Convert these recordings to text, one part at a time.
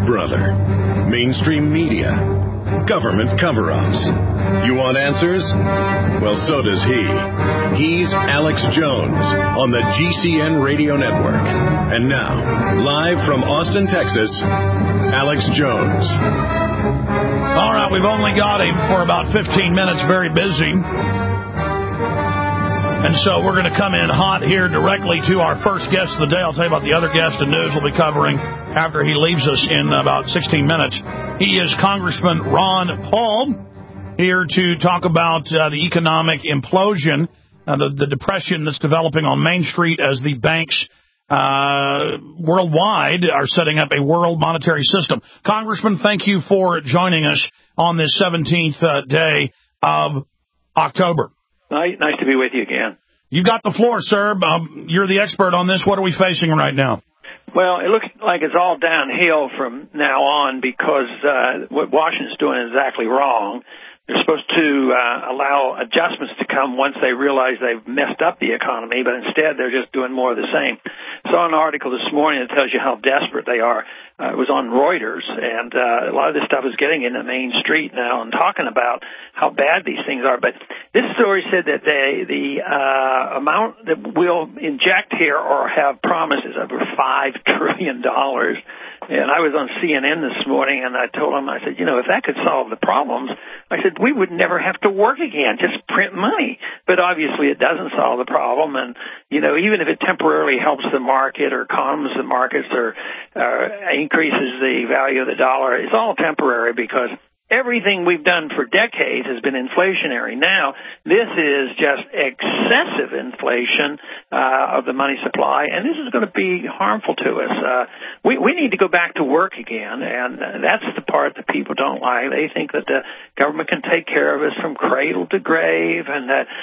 Big Brother, mainstream media, government cover-ups. You want answers? Well, so does he. He's Alex Jones on the GCN Radio Network. And now, live from Austin, Texas, Alex Jones. All right, we've only got him for about 15 minutes, very busy. And so we're going to come in hot here directly to our first guest of the day. I'll tell you about the other guest and news we'll be covering after he leaves us in about 16 minutes. He is Congressman Ron Paul, here to talk about the economic implosion, the depression that's developing on Main Street as the banks worldwide are setting up a world monetary system. Congressman, thank you for joining us on this 17th day of October. Nice to be with you again. You got the floor, sir. You're the expert on this. What are we facing right now? Well, it looks like it's all downhill from now on because what Washington's doing is exactly wrong. They're supposed to allow adjustments to come once they realize they've messed up the economy, but instead they're just doing more of the same. I saw an article this morning that tells you how desperate they are. It was on Reuters, and a lot of this stuff is getting into Main Street now and talking about how bad these things are. But this story said that the amount that we'll inject here or have promised is over $5 trillion. And I was on CNN this morning, and I told them, I said, you know, if that could solve the problems, I said, we would never have to work again, just print money. But obviously it doesn't solve the problem. And, you know, even if it temporarily helps the market or calms the markets or increases the value of the dollar, it's all temporary because everything we've done for decades has been inflationary. Now, this is just excessive inflation of the money supply, and this is going to be harmful to us. We need to go back to work again, and that's the part that people don't like. They think that the government can take care of us from cradle to grave, and that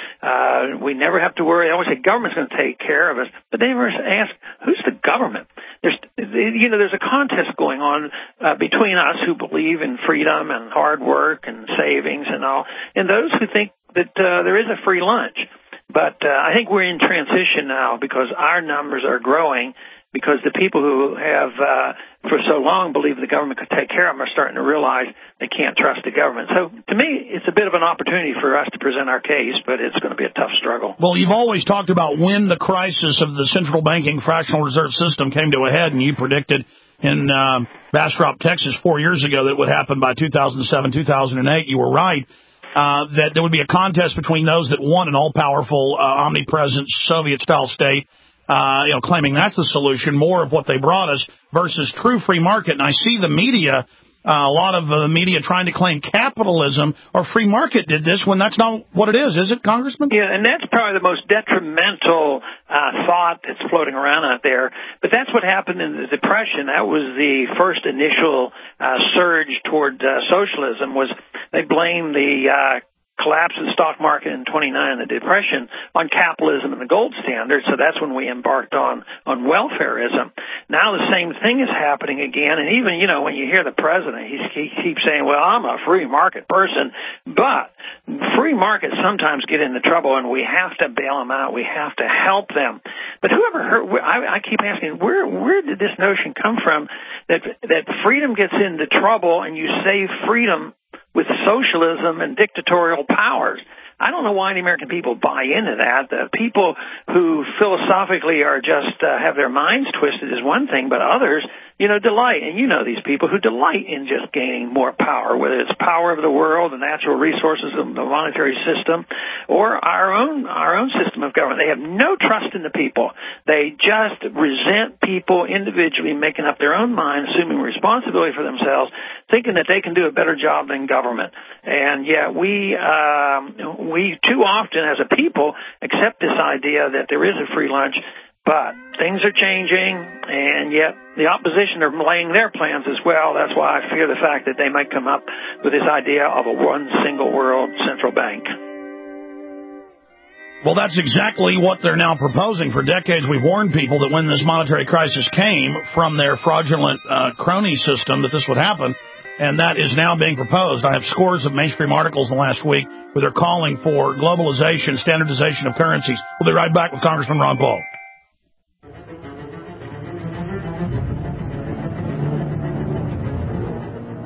we never have to worry. They always say government's going to take care of us, but they never ask, who's the government? There's a contest going on between us who believe in freedom and hard work and savings and all, and those who think that there is a free lunch. But I think we're in transition now because our numbers are growing because the people who have for so long believed the government could take care of them are starting to realize they can't trust the government. So to me, it's a bit of an opportunity for us to present our case, but it's going to be a tough struggle. Well, you've always talked about when the crisis of the central banking fractional reserve system came to a head, and you predicted in Bastrop, Texas 4 years ago that it would happen by 2007, 2008. You were right. That there would be a contest between those that want an all-powerful, omnipresent Soviet-style state, claiming that's the solution, more of what they brought us, versus true free market. And I see the media, a lot of the media trying to claim capitalism or free market did this when that's not what it is it, Congressman? Yeah, and that's probably the most detrimental thought that's floating around out there. But that's what happened in the Depression. That was the first initial surge toward socialism. Was they blamed the collapse of the stock market in 29, the Depression, on capitalism and the gold standard. So that's when we embarked on welfareism. Now the same thing is happening again. And even, when you hear the president, he keeps saying, well, I'm a free market person. But free markets sometimes get into trouble, and we have to bail them out. We have to help them. But whoever heard, I keep asking, where did this notion come from that freedom gets into trouble and you save freedom with socialism and dictatorial powers? I don't know why the American people buy into that. The people who philosophically are just have their minds twisted is one thing, but others, delight. And these people who delight in just gaining more power, whether it's power of the world, the natural resources of the monetary system, or our own system of government. They have no trust in the people. They just resent people individually, making up their own mind, assuming responsibility for themselves, thinking that they can do a better job than government. And yet we too often as a people accept this idea that there is a free lunch, but things are changing, and yet the opposition are laying their plans as well. That's why I fear the fact that they might come up with this idea of a one single world central bank. Well, that's exactly what they're now proposing. For decades, we've warned people that when this monetary crisis came from their fraudulent crony system, that this would happen. And that is now being proposed. I have scores of mainstream articles in the last week where they're calling for globalization, standardization of currencies. We'll be right back with Congressman Ron Paul.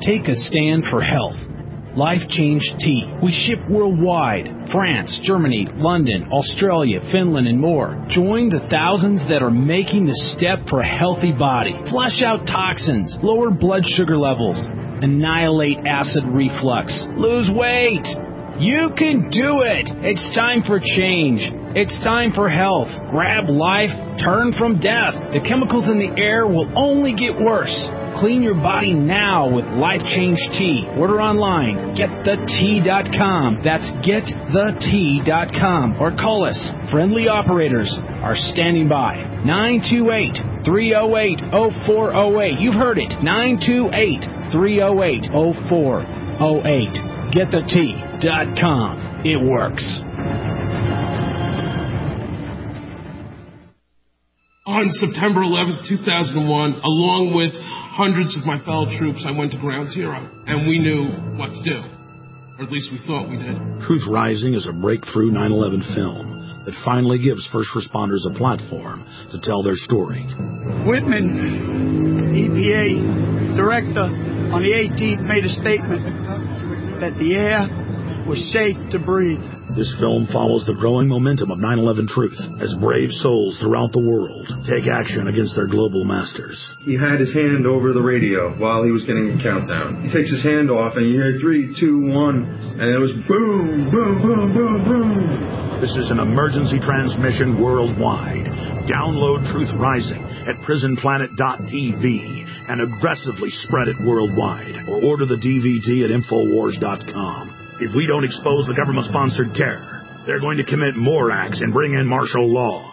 Take a stand for health. Life Change Tea. We ship worldwide. France, Germany, London, Australia, Finland, and more. Join the thousands that are making the step for a healthy body. Flush out toxins, lower blood sugar levels, annihilate acid reflux, lose weight. You can do it. It's time for change. It's time for health. Grab life, turn from death. The chemicals in the air will only get worse. Clean your body now with Life Change Tea. Order online, getthetea.com. That's getthetea.com. Or call us. Friendly operators are standing by. 928-308-0408. You've heard it. 928-308-0408. GetTheTea.com. It works. On September 11th, 2001, along with hundreds of my fellow troops, I went to Ground Zero, and we knew what to do. Or at least we thought we did. Truth Rising is a breakthrough 9/11 film that finally gives first responders a platform to tell their story. Whitman, EPA director, on the 18th made a statement that the air was safe to breathe. This film follows the growing momentum of 9/11 truth as brave souls throughout the world take action against their global masters. He had his hand over the radio while he was getting a countdown. He takes his hand off and you hear 3, 2, 1, and it was boom, boom, boom, boom, boom. This is an emergency transmission worldwide. Download Truth Rising at prisonplanet.tv and aggressively spread it worldwide, or order the DVD at Infowars.com. If we don't expose the government-sponsored terror, they're going to commit more acts and bring in martial law.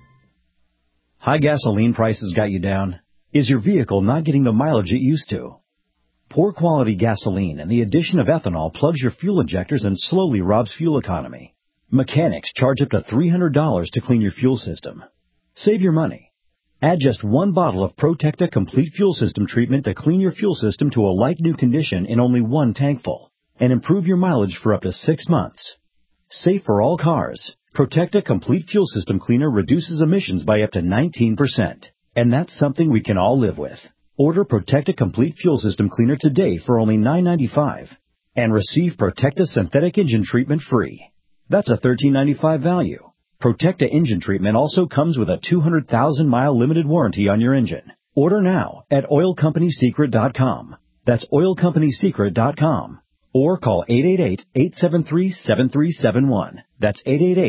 High gasoline prices got you down? Is your vehicle not getting the mileage it used to? Poor quality gasoline and the addition of ethanol plugs your fuel injectors and slowly robs fuel economy. Mechanics charge up to $300 to clean your fuel system. Save your money. Add just one bottle of Protecta Complete Fuel System treatment to clean your fuel system to a like-new condition in only one tankful, and improve your mileage for up to 6 months. Safe for all cars, Protecta Complete Fuel System Cleaner reduces emissions by up to 19%. And that's something we can all live with. Order Protecta Complete Fuel System Cleaner today for only $9.95 and receive Protecta Synthetic Engine Treatment free. That's a $13.95 value. Protecta Engine Treatment also comes with a 200,000-mile limited warranty on your engine. Order now at oilcompanysecret.com. That's oilcompanysecret.com. Or call 888-873-7371. That's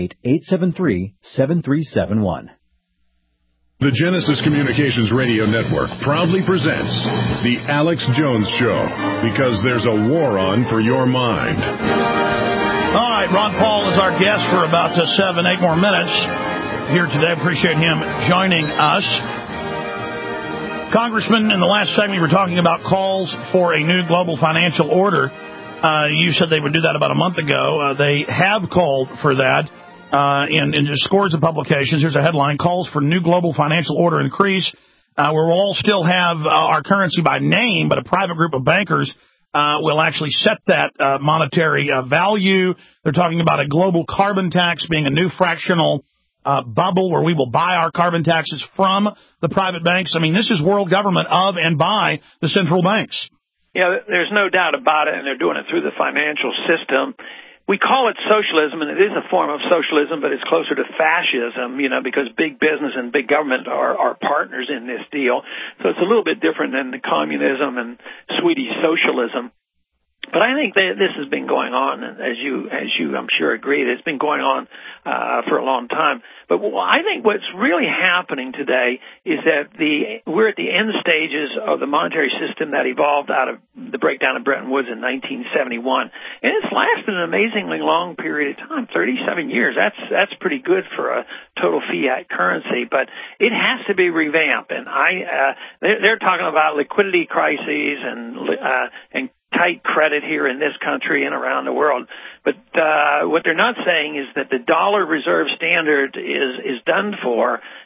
888-873-7371. The Genesis Communications Radio Network proudly presents The Alex Jones Show, because there's a war on for your mind. All right, Ron Paul is our guest for about 7-8 more minutes here today. Appreciate him joining us. Congressman, in the last segment, we were talking about calls for a new global financial order. You said they would do that about a month ago. They have called for that in scores of publications. Here's a headline: calls for new global financial order increase. Where we'll all still have our currency by name, but a private group of bankers will actually set that monetary value. They're talking about a global carbon tax being a new fractional bubble where we will buy our carbon taxes from the private banks. I mean, this is world government of and by the central banks. Yeah, there's no doubt about it, and they're doing it through the financial system. We call it socialism, and it is a form of socialism, but it's closer to fascism, because big business and big government are partners in this deal. So it's a little bit different than the communism and Swedish socialism. But I think that this has been going on, and as you I'm sure agree, it's been going on for a long time. But I think what's really happening today is that we're at the end stages of the monetary system that evolved out of the breakdown of Bretton Woods in 1971, and it's lasted an amazingly long period of time, 37 years. That's pretty good for a total fiat currency, but it has to be revamped. And they're talking about liquidity crises and tight credit here in this country and around the world. But what they're not saying is that the dollar reserve standard is done for,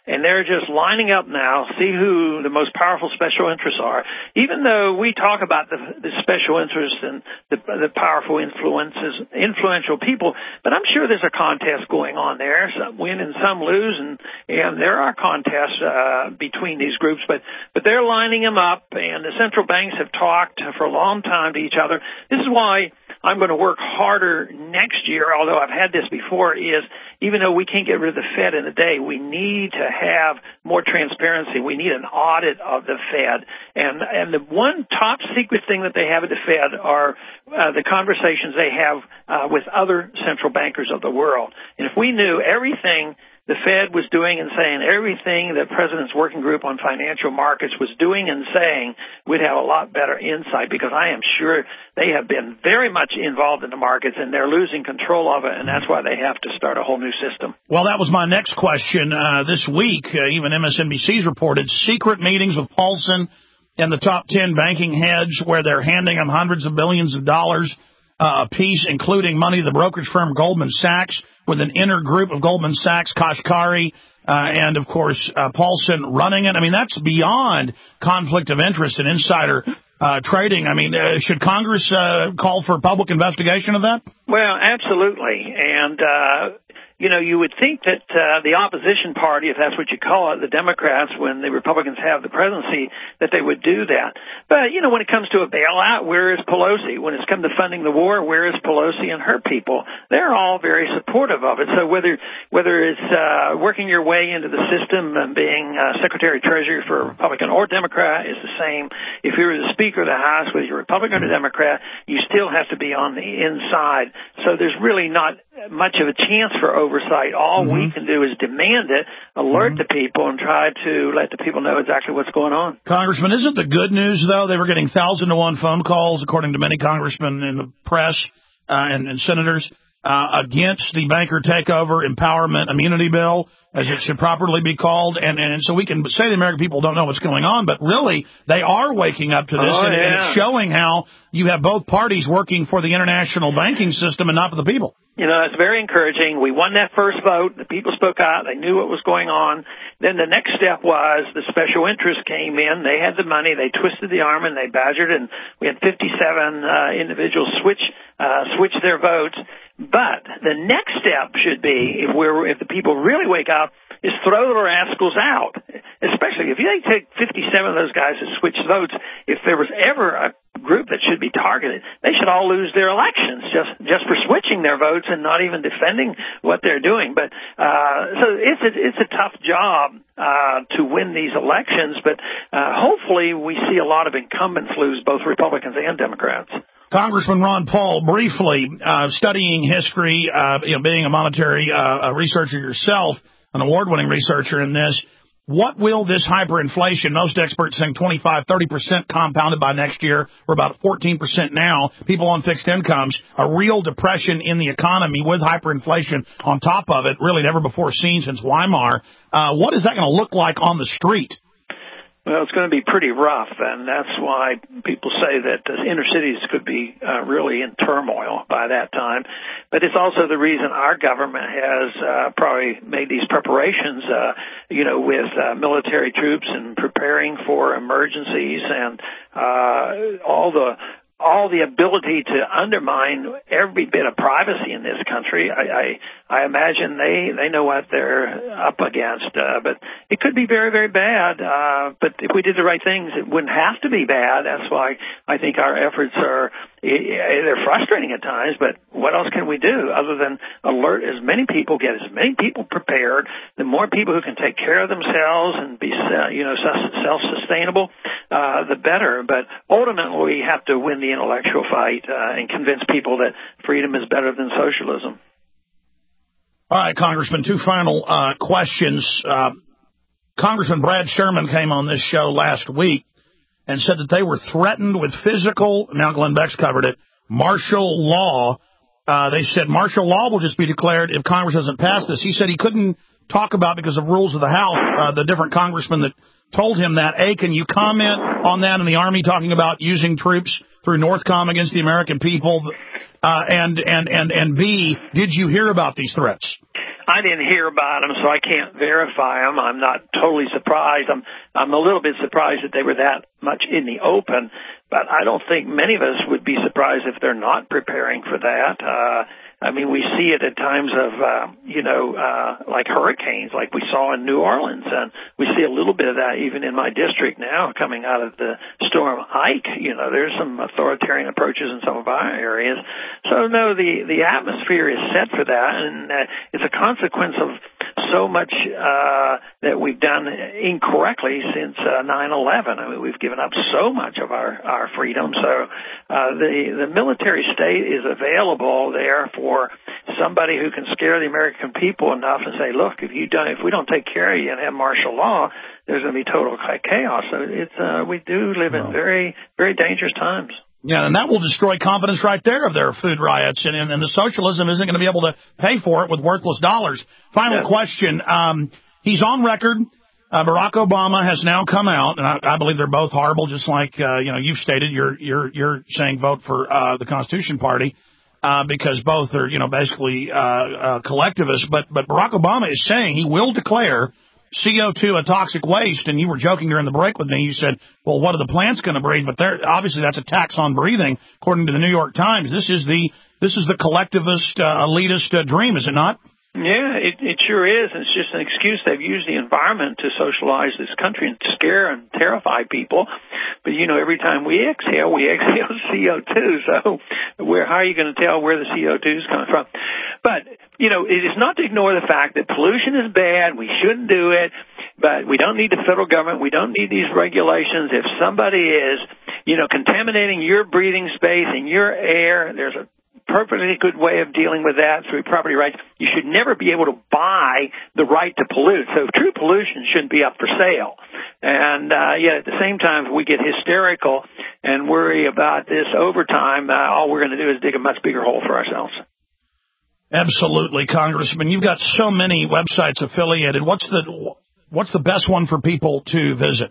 and they're just lining up now, see who the most powerful special interests are. Even though we talk about the special interests and the powerful influential people, but I'm sure there's a contest going on there. Some win and some lose, and there are contests between these groups, but they're lining them up, and the central banks have talked for a long time to each other. This is why I'm going to work harder next year, although I've had this before, is even though we can't get rid of the Fed in a day, we need to have more transparency. We need an audit of the Fed. And the one top secret thing that they have at the Fed are the conversations they have with other central bankers of the world. And if we knew everything the Fed was doing and saying, everything the President's Working Group on Financial Markets was doing and saying, we'd have a lot better insight, because I am sure they have been very much involved in the markets and they're losing control of it, and that's why they have to start a whole new system. Well, that was my next question. This week, even MSNBC's reported secret meetings with Paulson and the top 10 banking heads where they're handing them hundreds of billions of dollars a piece, including money to the brokerage firm Goldman Sachs, with an inner group of Goldman Sachs, Kashkari, and, of course, Paulson running it. I mean, that's beyond conflict of interest and insider trading. I mean, should Congress call for public investigation of that? Well, absolutely. And, you would think that the opposition party, if that's what you call it, the Democrats, when the Republicans have the presidency, that they would do that. But, when it comes to a bailout, where is Pelosi? When it's come to funding the war, where is Pelosi and her people? They're all very supportive of it. So whether it's working your way into the system and being Secretary of Treasury for a Republican or Democrat is the same. If you're the Speaker of the House, whether you're Republican or Democrat, you still have to be on the inside. So there's really not much of a chance for oversight. All we can do is demand it, alert the people, and try to let the people know exactly what's going on. Congressman, isn't the good news, though, they were getting 1,000-to-1 phone calls, according to many congressmen in the press and senators, against the banker takeover empowerment immunity bill, as it should properly be called. And so we can say the American people don't know what's going on, but really they are waking up to this, and it's showing how you have both parties working for the international banking system and not for the people. It's very encouraging. We won that first vote. The people spoke out. They knew what was going on. Then the next step was the special interest came in. They had the money. They twisted the arm and they badgered, and we had 57 individuals switch their votes. But the next step should be, if the people really wake up, is throw the rascals out. Especially if they take 57 of those guys that switched votes. If there was ever a group that should be targeted, they should all lose their elections just for switching their votes and not even defending what they're doing. But so it's a tough job to win these elections, but hopefully we see a lot of incumbents lose, both Republicans and Democrats. Congressman Ron Paul, briefly, studying history, being a monetary researcher yourself, an award-winning researcher in this, what will this hyperinflation, most experts saying 25-30% compounded by next year, we're about 14% now, people on fixed incomes, a real depression in the economy with hyperinflation on top of it, really never before seen since Weimar. What is that going to look like on the street? Well, it's going to be pretty rough, and that's why people say that the inner cities could be really in turmoil by that time. But it's also the reason our government has probably made these preparations, with military troops and preparing for emergencies and all the ability to undermine every bit of privacy in this country. I imagine they know what they're up against, but it could be very, very bad. But if we did the right things, it wouldn't have to be bad. That's why I think our efforts they're frustrating at times, but what else can we do other than alert as many people, get as many people prepared, the more people who can take care of themselves and be, self-sustainable, the better. But ultimately, we have to win the intellectual fight and convince people that freedom is better than socialism. All right, Congressman, two final questions. Congressman Brad Sherman came on this show last week and said that they were threatened with physical, now Glenn Beck's covered it, martial law. They said martial law will just be declared if Congress doesn't pass this. He said he couldn't talk about, because of rules of the House, the different congressmen that told him that. A, can you comment on that in the Army talking about using troops through NORTHCOM against the American people? And B, did you hear about these threats? I didn't hear about them, so I can't verify them. I'm not totally surprised. I'm a little bit surprised that they were that much in the open, but I don't think many of us would be surprised if they're not preparing for that. I mean, we see it at times of, like hurricanes, like we saw in New Orleans, and we see a little bit of that even in my district now coming out of the storm Ike. There's some authoritarian approaches in some of our areas. So, no, the atmosphere is set for that, and it's a consequence of so much that we've done incorrectly since 9/11. I mean, we've given up so much of our freedom. So the military state is available there for somebody who can scare the American people enough and say, look, if we don't take care of you and have martial law, there's going to be total chaos. So we do live in very, very dangerous times. Yeah, and that will destroy confidence right there if there are food riots, and the socialism isn't going to be able to pay for it with worthless dollars. Final question. He's on record. Barack Obama has now come out, and I believe they're both horrible, just like, you've stated. You're saying vote for the Constitution Party because both are, basically collectivists. But Barack Obama is saying he will declare CO2 a toxic waste, and you were joking during the break with me. You said, well, what are the plants going to breathe? But obviously that's a tax on breathing, according to the New York Times. This is the collectivist, elitist dream, is it not? Yeah, it sure is. And it's just an excuse. They've used the environment to socialize this country and scare and terrify people. But, every time we exhale CO2. So how are you going to tell where the CO2 is coming from? But, it is not to ignore the fact that pollution is bad. We shouldn't do it. But we don't need the federal government. We don't need these regulations. If somebody is, contaminating your breathing space and your air, there's a perfectly good way of dealing with that through property rights. You should never be able to buy the right to pollute. So true pollution shouldn't be up for sale. And yet at the same time, if we get hysterical and worry about this overtime, all we're going to do is dig a much bigger hole for ourselves. Absolutely, Congressman. You've got so many websites affiliated. What's the best one for people to visit?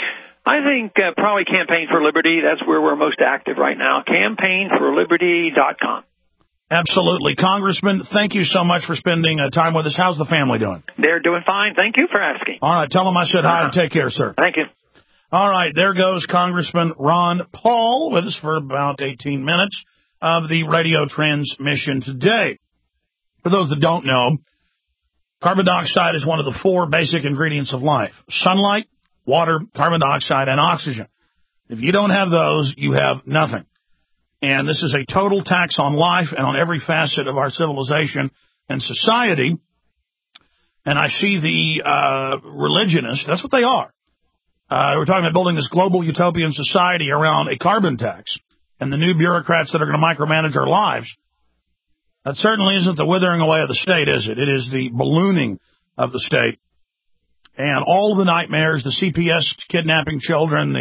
I think probably Campaign for Liberty. That's where we're most active right now. CampaignForLiberty.com. Absolutely. Congressman, thank you so much for spending time with us. How's the family doing? They're doing fine. Thank you for asking. All right. Tell them I said hi and take care, sir. Thank you. All right. There goes Congressman Ron Paul with us for about 18 minutes of the radio transmission today. For those that don't know, carbon dioxide is one of the 4 basic ingredients of life. Sunlight, water, carbon dioxide, and oxygen. If you don't have those, you have nothing. And this is a total tax on life and on every facet of our civilization and society. And I see the religionists, that's what they are. We're talking about building this global utopian society around a carbon tax and the new bureaucrats that are going to micromanage our lives. That certainly isn't the withering away of the state, is it? It is the ballooning of the state. And all the nightmares, the CPS kidnapping children,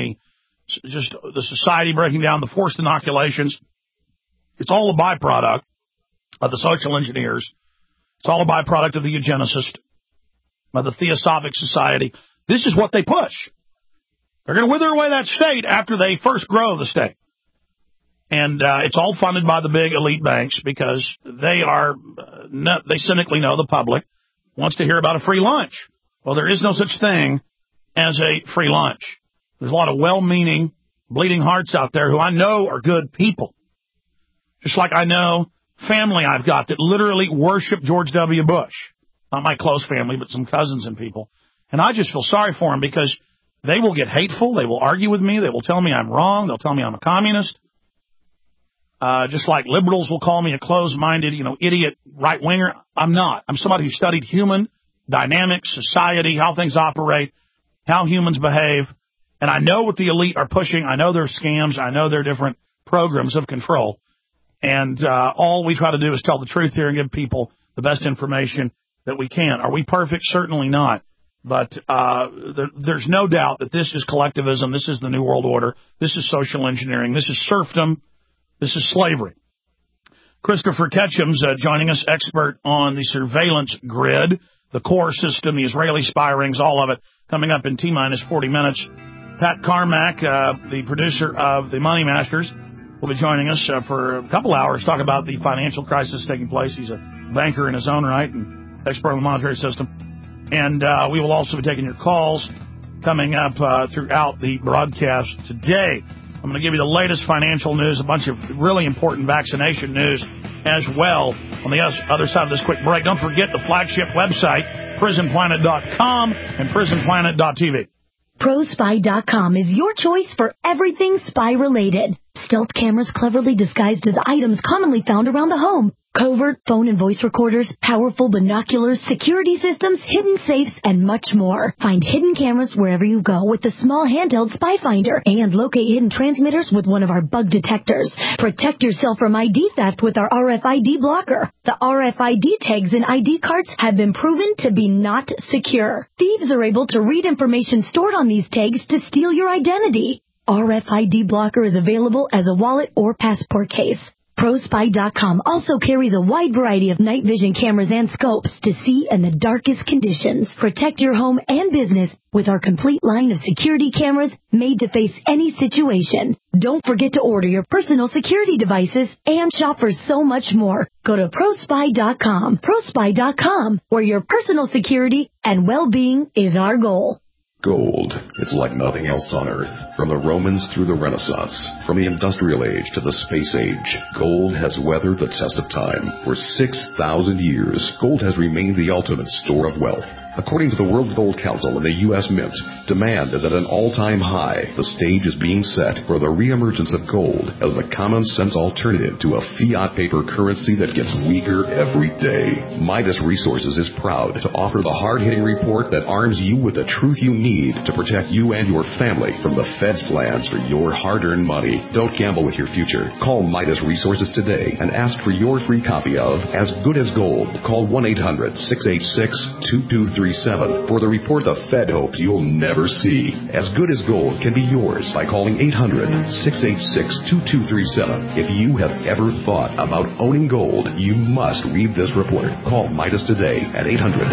the society breaking down, the forced inoculations, it's all a byproduct of the social engineers. It's all a byproduct of the eugenicist, of the Theosophic Society. This is what they push. They're going to wither away that state after they first grow the state. And it's all funded by the big elite banks because they cynically know the public wants to hear about a free lunch. Well, there is no such thing as a free lunch. There's a lot of well-meaning, bleeding hearts out there who I know are good people. Just like I know family I've got that literally worship George W. Bush. Not my close family, but some cousins and people. And I just feel sorry for them because they will get hateful. They will argue with me. They will tell me I'm wrong. They'll tell me I'm a communist. Just like liberals will call me a closed-minded, idiot right-winger. I'm not. I'm somebody who studied human dynamics, society, how things operate, how humans behave. And I know what the elite are pushing. I know their scams. I know their different programs of control. And all we try to do is tell the truth here and give people the best information that we can. Are we perfect? Certainly not. But there's no doubt that this is collectivism. This is the New World Order. This is social engineering. This is serfdom. This is slavery. Christopher Ketchum's joining us, expert on the surveillance grid, the core system, the Israeli spy rings, all of it, coming up in T-minus 40 minutes. Pat Carmack, the producer of The Money Masters, will be joining us for a couple hours, talk about the financial crisis taking place. He's a banker in his own right and expert on the monetary system. And we will also be taking your calls coming up throughout the broadcast today. I'm going to give you the latest financial news, a bunch of really important vaccination news as well on the other side of this quick break. Don't forget the flagship website, prisonplanet.com and prisonplanet.tv. ProSpy.com is your choice for everything spy-related. Stealth cameras cleverly disguised as items commonly found around the home. Covert phone and voice recorders, powerful binoculars, security systems, hidden safes, and much more. Find hidden cameras wherever you go with the small handheld Spy Finder and locate hidden transmitters with one of our bug detectors. Protect yourself from ID theft with our RFID blocker. The RFID tags in ID cards have been proven to be not secure. Thieves are able to read information stored on these tags to steal your identity. RFID blocker is available as a wallet or passport case. ProSpy.com also carries a wide variety of night vision cameras and scopes to see in the darkest conditions. Protect your home and business with our complete line of security cameras made to face any situation. Don't forget to order your personal security devices and shop for so much more. Go to ProSpy.com. ProSpy.com, where your personal security and well-being is our goal. Gold. It's like nothing else on Earth. From the Romans through the Renaissance, from the Industrial Age to the Space Age, gold has weathered the test of time. For 6,000 years, gold has remained the ultimate store of wealth. According to the World Gold Council and the U.S. Mint, demand is at an all-time high. The stage is being set for the reemergence of gold as the common-sense alternative to a fiat paper currency that gets weaker every day. Midas Resources is proud to offer the hard-hitting report that arms you with the truth you need to protect you and your family from the Fed's plans for your hard-earned money. Don't gamble with your future. Call Midas Resources today and ask for your free copy of As Good as Gold. Call 1-800-686-2237 for the report the Fed hopes you'll never see. As Good as Gold can be yours by calling 800-686-2237. If you have ever thought about owning gold, you must read this report. Call Midas today at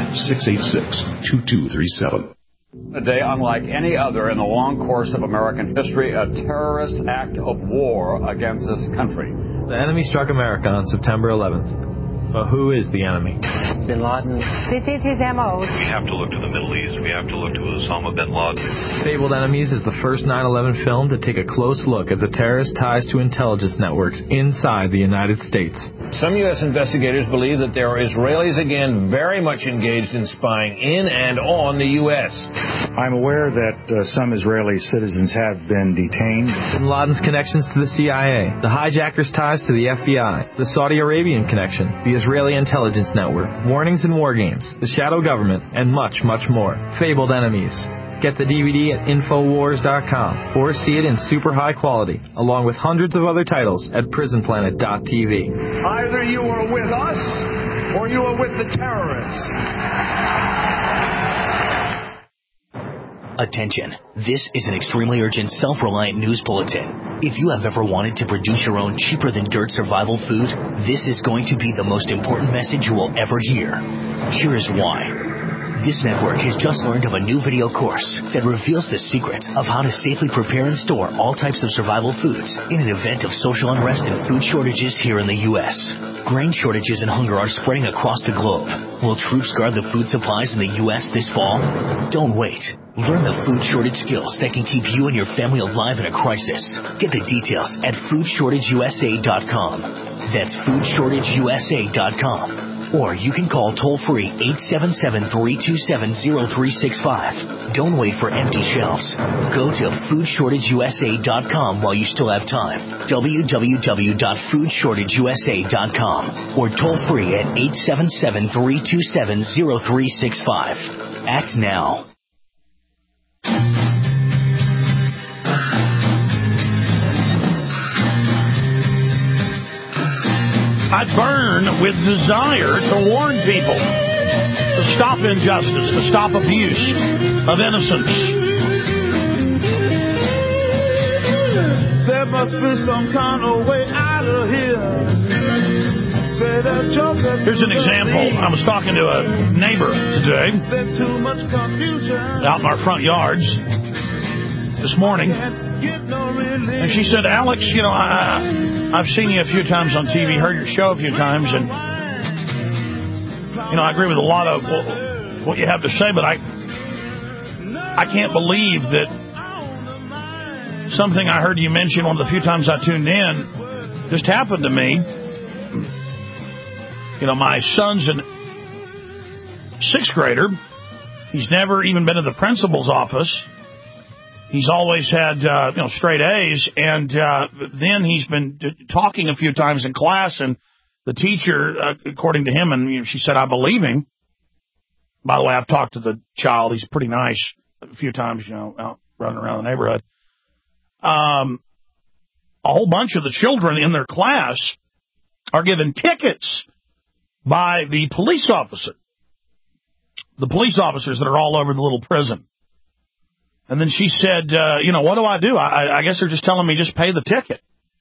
800-686-2237. A day unlike any other in the long course of American history, a terrorist act of war against this country. The enemy struck America on September 11th. But who is the enemy? Bin Laden. This is his M.O. We have to look to the Middle East. We have to look to Osama bin Laden. Fabled Enemies is the first 9/11 film to take a close look at the terrorist ties to intelligence networks inside the United States. Some U.S. investigators believe that there are Israelis again very much engaged in spying in and on the U.S. I'm aware that some Israeli citizens have been detained. Bin Laden's connections to the CIA, the hijackers' ties to the FBI, the Saudi Arabian connection, the Israeli intelligence network, warnings and war games, the shadow government, and much, much more. Fabled Enemies. Get the DVD at Infowars.com or see it in super high quality, along with hundreds of other titles at PrisonPlanet.tv. Either you are with us or you are with the terrorists. Attention. This is an extremely urgent, self-reliant news bulletin. If you have ever wanted to produce your own cheaper-than-dirt survival food, this is going to be the most important message you will ever hear. Here is why. This network has just learned of a new video course that reveals the secret of how to safely prepare and store all types of survival foods in an event of social unrest and food shortages here in the U.S. Grain shortages and hunger are spreading across the globe. Will troops guard the food supplies in the U.S. this fall? Don't wait. Learn the food shortage skills that can keep you and your family alive in a crisis. Get the details at foodshortageusa.com. That's foodshortageusa.com. Or you can call toll-free 877-327-0365. Don't wait for empty shelves. Go to foodshortageusa.com while you still have time. www.foodshortageusa.com. Or toll-free at 877-327-0365. Act now. I burn with desire to warn people, to stop injustice, to stop abuse of innocence. There must be some kind of way out of here. Here's an example. I was talking to a neighbor today out in our front yards this morning. And she said, Alex, you know, I've seen you a few times on TV, heard your show a few times, and I agree with a lot of what you have to say, but I can't believe that something I heard you mention one of the few times I tuned in just happened to me. My son's a 6th grader. He's never even been to the principal's office. He's always had, straight A's. And then he's been talking a few times in class, and the teacher, according to him, and she said, I believe him. By the way, I've talked to the child. He's pretty nice a few times, out running around the neighborhood. A whole bunch of the children in their class are given tickets by the police officer. The police officers that are all over the little prison. And then she said, what do I do? I guess they're just telling me just pay the ticket.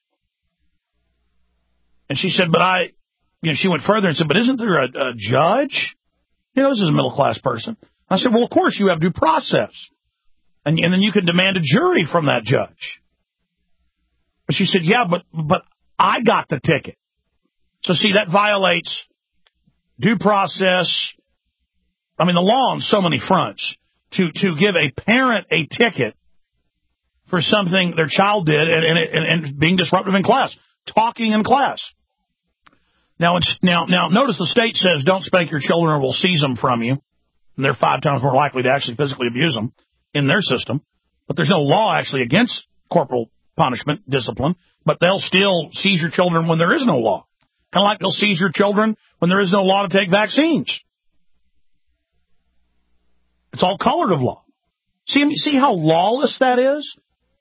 And she said, but she went further and said, but isn't there a judge? This is a middle-class person. I said, well, of course, you have due process. And then you can demand a jury from that judge. But she said, yeah, but I got the ticket. So, see, that violates due process. I mean, the law on so many fronts. To give a parent a ticket for something their child did and being disruptive in class, talking in class. Now, notice the state says don't spank your children or we'll seize them from you. And they're 5 times more likely to actually physically abuse them in their system. But there's no law actually against corporal punishment, discipline. But they'll still seize your children when there is no law. Kind of like they'll seize your children when there is no law to take vaccines. It's all colored of law. See how lawless that is?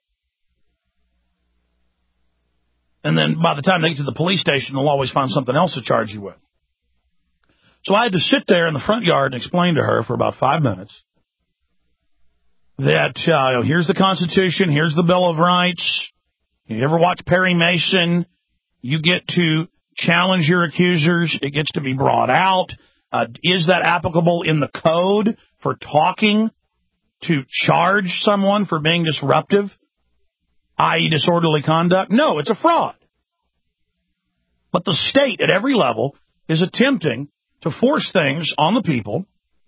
And then by the time they get to the police station, they'll always find something else to charge you with. So I had to sit there in the front yard and explain to her for about 5 minutes that here's the Constitution, here's the Bill of Rights. You ever watch Perry Mason? You get to challenge your accusers. It gets to be brought out. Is that applicable in the code for talking to charge someone for being disruptive, i.e. disorderly conduct? No, it's a fraud. But the state at every level is attempting to force things on the people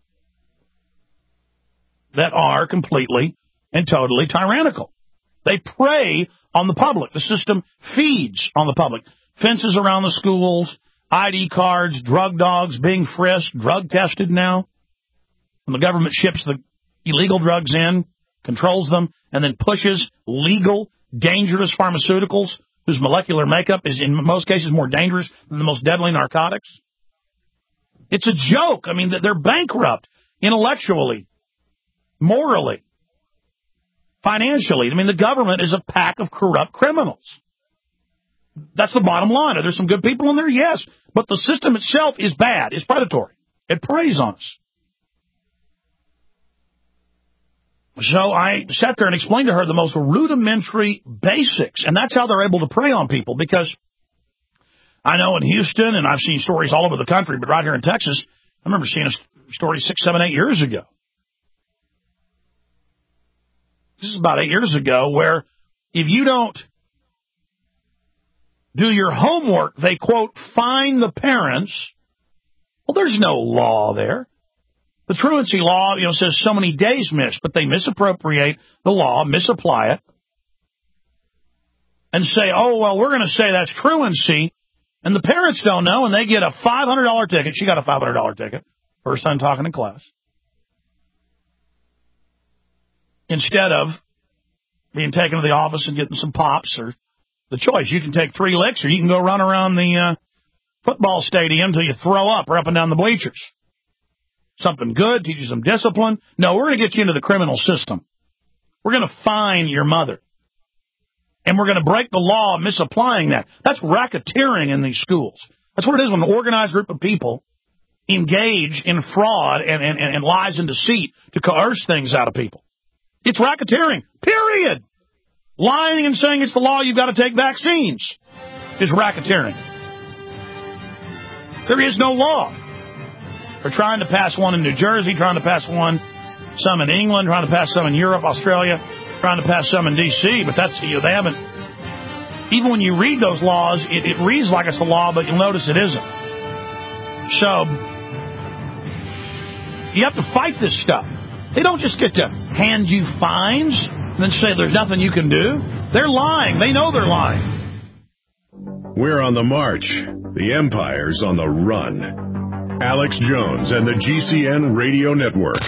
that are completely and totally tyrannical. They prey on the public. The system feeds on the public. Fences around the schools, ID cards, drug dogs being frisked, drug tested now. When the government ships the illegal drugs in, controls them, and then pushes legal, dangerous pharmaceuticals whose molecular makeup is in most cases more dangerous than the most deadly narcotics. It's a joke. I mean, they're bankrupt intellectually, morally, financially. I mean, the government is a pack of corrupt criminals. That's the bottom line. Are there some good people in there? Yes. But the system itself is bad. It's predatory. It preys on us. So I sat there and explained to her the most rudimentary basics, and that's how they're able to prey on people, because I know in Houston, and I've seen stories all over the country, but right here in Texas, I remember seeing a story 6, 7, 8 years ago. This is about 8 years ago, where if you don't do your homework, they, quote, fine the parents. Well, there's no law there. The truancy law, says so many days missed, but they misappropriate the law, misapply it, and say, oh, well, we're going to say that's truancy, and the parents don't know, and they get a $500 ticket. She got a $500 ticket for her son talking in class. Instead of being taken to the office and getting some pops, or the choice. You can take 3 licks, or you can go run around the football stadium till you throw up or up and down the bleachers. Something good, teach you some discipline. No, we're going to get you into the criminal system. We're going to fine your mother. And we're going to break the law misapplying that. That's racketeering in these schools. That's what it is when an organized group of people engage in fraud and lies and deceit to coerce things out of people. It's racketeering, period. Lying and saying it's the law you've got to take vaccines is racketeering. There is no law. They're trying to pass one in New Jersey, trying to pass some in England, trying to pass some in Europe, Australia, trying to pass some in D.C., but that's, they haven't. Even when you read those laws, it reads like it's a law, but you'll notice it isn't. So, You have to fight this stuff. They don't just get to hand you fines and then say there's nothing you can do. They're lying. They know they're lying. We're on the march. The empire's on the run. Alex Jones and the GCN Radio Network.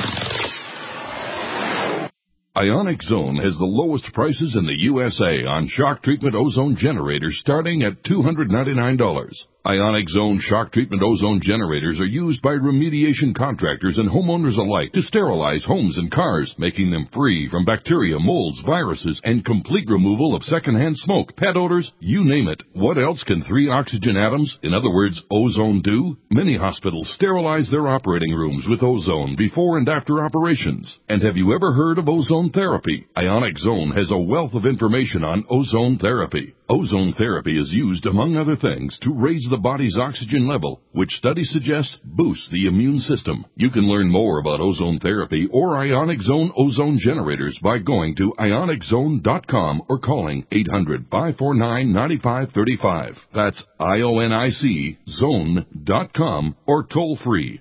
Ionic Zone has the lowest prices in the USA on shock treatment ozone generators starting at $299. Ionic Zone shock treatment ozone generators are used by remediation contractors and homeowners alike to sterilize homes and cars, making them free from bacteria, molds, viruses, and complete removal of secondhand smoke, pet odors, you name it. What else can 3 oxygen atoms, in other words, ozone, do? Many hospitals sterilize their operating rooms with ozone before and after operations. And have you ever heard of ozone therapy? Ionic Zone has a wealth of information on ozone therapy. Ozone therapy is used, among other things, to raise the body's oxygen level, which studies suggest boosts the immune system. You can learn more about ozone therapy or Ionic Zone ozone generators by going to ioniczone.com or calling 800-549-9535. That's IONIC zone.com or toll free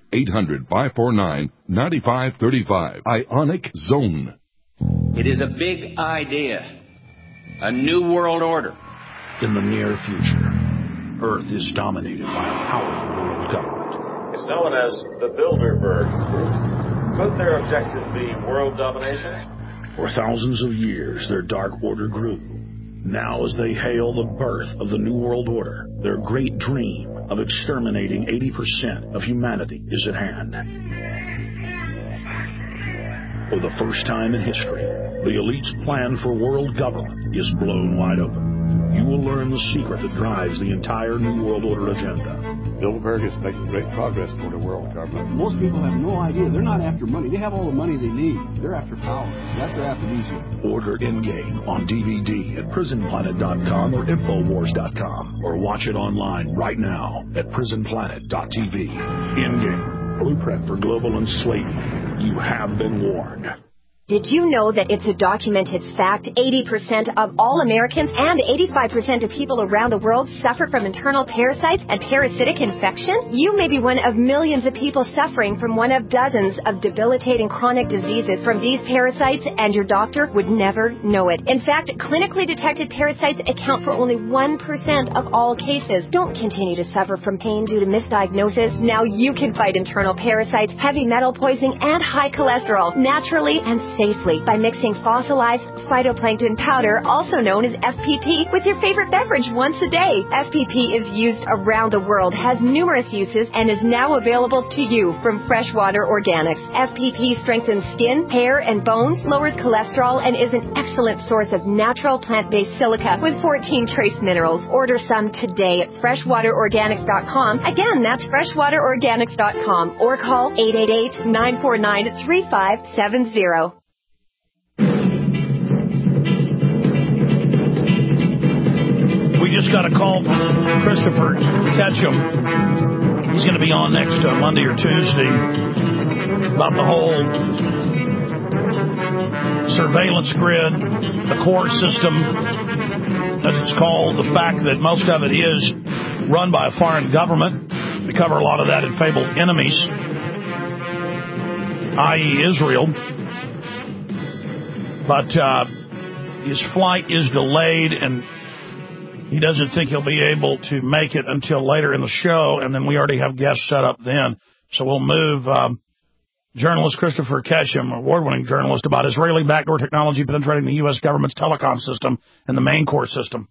800-549-9535. Ionic Zone. It is a big idea. A new world order. In the near future, Earth is dominated by a powerful world government. It's known as the Bilderberg Group. Could their objective be world domination? For thousands of years, their dark order grew. Now, as they hail the birth of the New World Order, their great dream of exterminating 80% of humanity is at hand. For the first time in history, the elite's plan for world government is blown wide open. You will learn the secret that drives the entire New World Order agenda. Bilderberg is making great progress toward a world government. Most people have no idea. They're not after money. They have all the money they need. They're after power. That's their aphrodisiac. Order Endgame on DVD at prisonplanet.com or Infowars.com, or watch it online right now at prisonplanet.tv. Endgame, blueprint for global enslavement. You have been warned. Did you know that it's a documented fact 80% of all Americans and 85% of people around the world suffer from internal parasites and parasitic infection? You may be one of millions of people suffering from one of dozens of debilitating chronic diseases from these parasites, and your doctor would never know it. In fact, clinically detected parasites account for only 1% of all cases. Don't continue to suffer from pain due to misdiagnosis. Now you can fight internal parasites, heavy metal poisoning, and high cholesterol naturally and safely by mixing fossilized phytoplankton powder, also known as FPP, with your favorite beverage once a day. FPP is used around the world, has numerous uses, and is now available to you from Freshwater Organics. FPP strengthens skin, hair, and bones, lowers cholesterol, and is an excellent source of natural plant-based silica with 14 trace minerals. Order some today at freshwaterorganics.com. Again, that's freshwaterorganics.com, or call 888-949-3570. We just got a call from Christopher Ketchum. He's going to be on next Monday or Tuesday about the whole surveillance grid, the core system, as it's called, the fact that most of it is run by a foreign government. We cover a lot of that in Fabled Enemies, i.e. Israel. But his flight is delayed, and he doesn't think he'll be able to make it until later in the show, and then we already have guests set up then. So we'll move journalist Christopher Ketchum, award-winning journalist, about Israeli backdoor technology penetrating the U.S. government's telecom system and the main core system.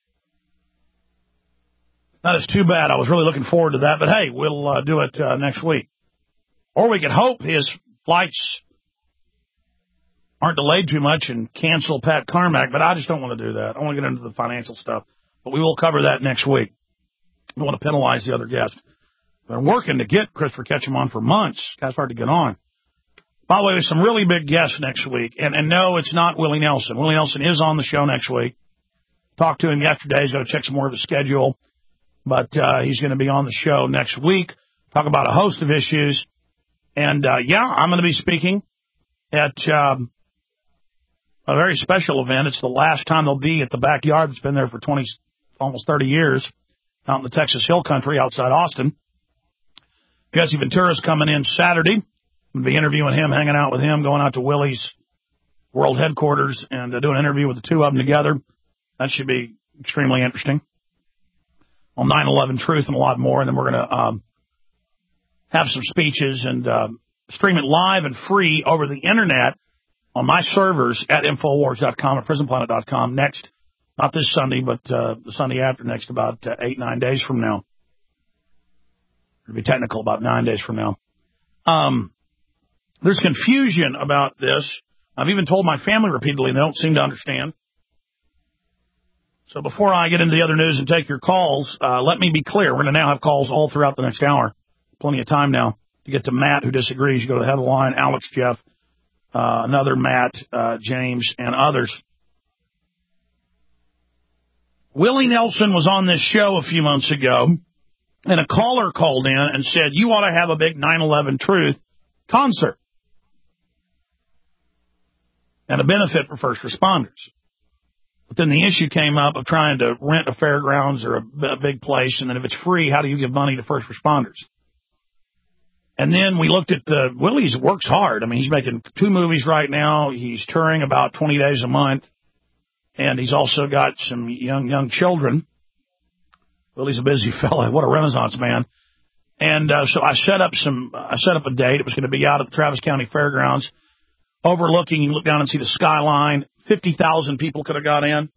That is too bad. I was really looking forward to that, but hey, we'll do it next week. Or we could hope his flights aren't delayed too much and cancel Pat Carmack, but I just don't want to do that. I want to get into the financial stuff. But we will cover that next week. We want to penalize the other guests. They're working to get Christopher Ketchum on for months. Guy's hard to get on. By the way, there's some really big guests next week. And no, it's not Willie Nelson. Willie Nelson is on the show next week. Talked to him yesterday. He's going to check some more of his schedule. But he's going to be on the show next week. Talk about a host of issues. And, I'm going to be speaking at a very special event. It's the last time they'll be at the backyard that's been there for almost 30 years out in the Texas Hill Country outside Austin. Jesse Ventura's coming in Saturday I'll be interviewing him, hanging out with him, going out to Willie's world headquarters and doing an interview with the two of them together. That should be extremely interesting. On 9/11 Truth and a lot more. And then we're going to have some speeches and stream it live and free over the internet on my servers at Infowars.com or PrisonPlanet.com next, not this Sunday, but the Sunday after next, about 8-9 days from now. To be technical, about 9 days from now. There's confusion about this. I've even told my family repeatedly, and they don't seem to understand. So before I get into the other news and take your calls, let me be clear. We're going to now have calls all throughout the next hour. Plenty of time now to get to Matt, who disagrees. You go to the head of the line, Alex, Jeff, another Matt, James, and others. Willie Nelson was on this show a few months ago, and a caller called in and said, you ought to have a big 9/11 Truth concert and a benefit for first responders. But then the issue came up of trying to rent a fairgrounds or a big place, and then if it's free, how do you give money to first responders? And then we looked at Willie's works hard. I mean, he's making 2 movies right now. He's touring about 20 days a month. And he's also got some young children. Willie's a busy fella. What a Renaissance man. And so I set up a date. It was going to be out at the Travis County Fairgrounds, overlooking. You look down and see the skyline. 50,000 people could have got in.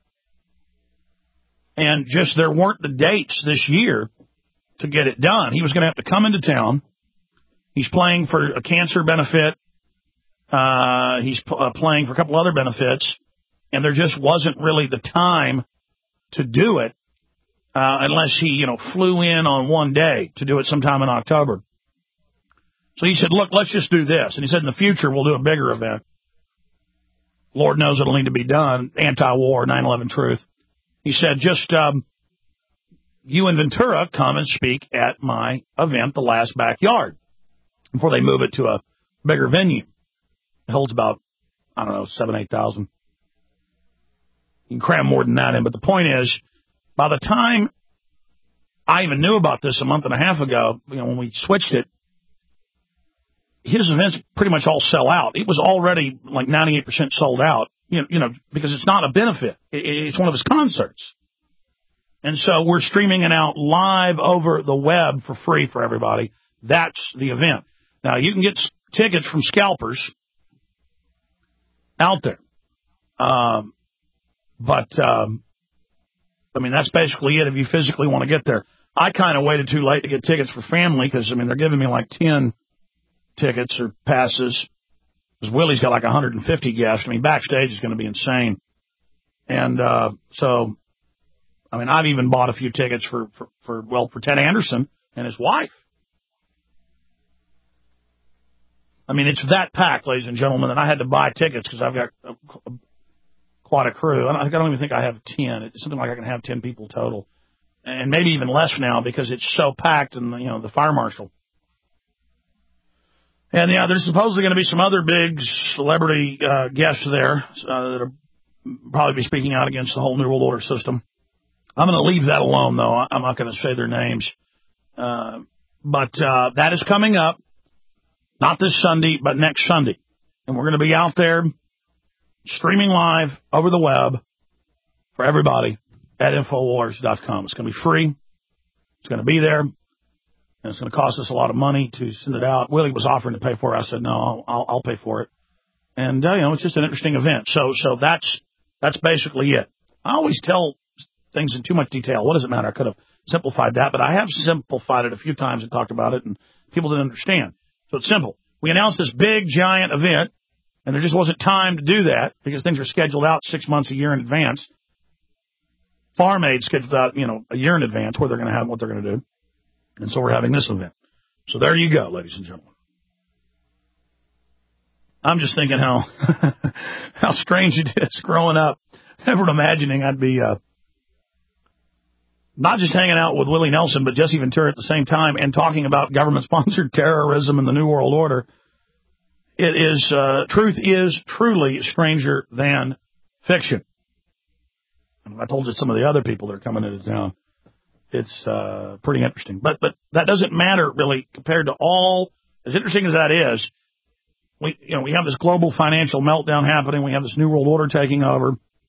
And just there weren't the dates this year to get it done. He was going to have to come into town. He's playing for a cancer benefit. He's playing for a couple other benefits. And there just wasn't really the time to do it unless he, flew in on one day to do it sometime in October. So he said, look, let's just do this. And he said, in the future, we'll do a bigger event. Lord knows it'll need to be done. Anti-war, 9/11 Truth. He said, just you and Ventura come and speak at my event, The Last Backyard, before they move it to a bigger venue. It holds about, 7,000-8,000. You can cram more than that in. But the point is, by the time I even knew about this a month and a half ago, when we switched it, his events pretty much all sell out. It was already like 98% sold out, because it's not a benefit. It's one of his concerts. And so we're streaming it out live over the web for free for everybody. That's the event. Now, you can get tickets from scalpers out there. But that's basically it if you physically want to get there. I kind of waited too late to get tickets for family because, they're giving me like 10 tickets or passes. Because Willie's got like 150 guests. Backstage is going to be insane. And so, I've even bought a few tickets for Ted Anderson and his wife. It's that packed, ladies and gentlemen, that I had to buy tickets because I've got quite a crew. I don't even think I have 10. It's something like I can have 10 people total. And maybe even less now because it's so packed and, the fire marshal. And, there's supposedly going to be some other big celebrity guests there that'll probably be speaking out against the whole New World Order system. I'm going to leave that alone, though. I'm not going to say their names. But that is coming up, not this Sunday, but next Sunday. And we're going to be out there streaming live over the web for everybody at Infowars.com. It's going to be free. It's going to be there. And it's going to cost us a lot of money to send it out. Willie was offering to pay for it. I said, no, I'll pay for it. And, it's just an interesting event. So that's basically it. I always tell things in too much detail. What does it matter? I could have simplified that, but I have simplified it a few times and talked about it, and people didn't understand. So it's simple. We announced this big, giant event, and there just wasn't time to do that because things are scheduled out 6 months, a year in advance. Farm Aid scheduled out, a year in advance where they're going to have and what they're going to do. And so we're having this event. So there you go, ladies and gentlemen. I'm just thinking how strange it is growing up, never imagining I'd be not just hanging out with Willie Nelson, but Jesse Ventura at the same time and talking about government-sponsored terrorism and the New World Order. It is, truth is truly stranger than fiction. And I told you some of the other people that are coming into town. It's pretty interesting. But that doesn't matter, really, compared to all as interesting as that is, we have this global financial meltdown happening. We have this New World Order taking over.